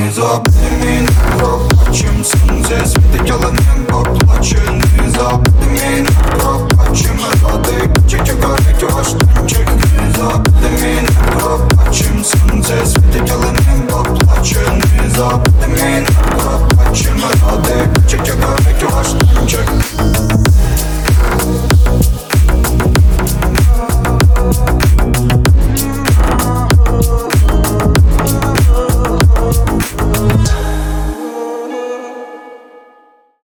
Не забути мій не пробачим. Сонце світить, але не поплаче. Не забути мій не пробачим.